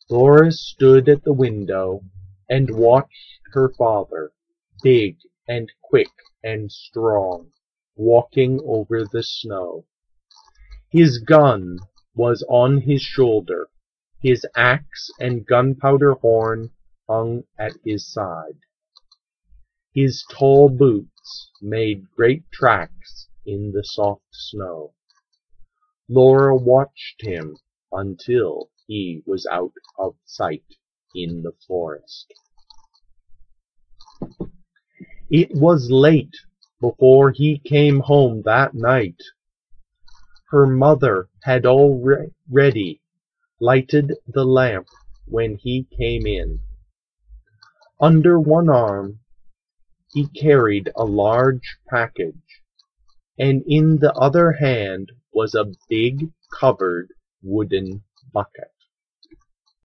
Laura stood at the window and watched her father, big and quick and strong, walking over the snow. His gun was on his shoulder, his axe and gunpowder horn hung at his side. His tall boots made great tracks in the soft snow. Laura watched him until he was out of sight in the forest. It was late before he came home that night. Her mother had already lighted the lamp when he came in. Under one arm he carried a large package, and in the other hand was a big covered wooden bucket.